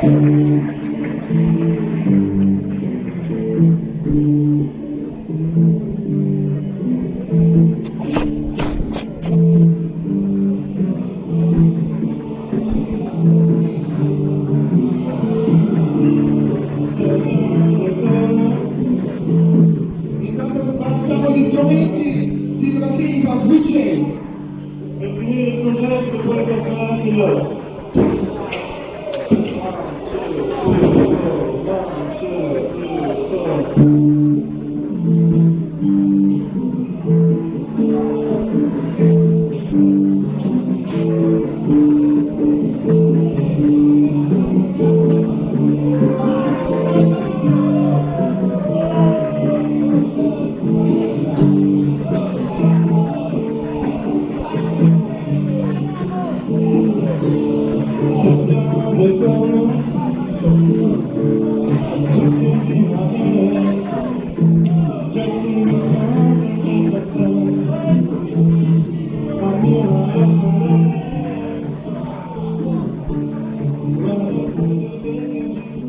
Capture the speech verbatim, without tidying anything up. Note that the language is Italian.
Gli strumenti di classifica D J per finire il progetto e poi tornare in loro. Thank you.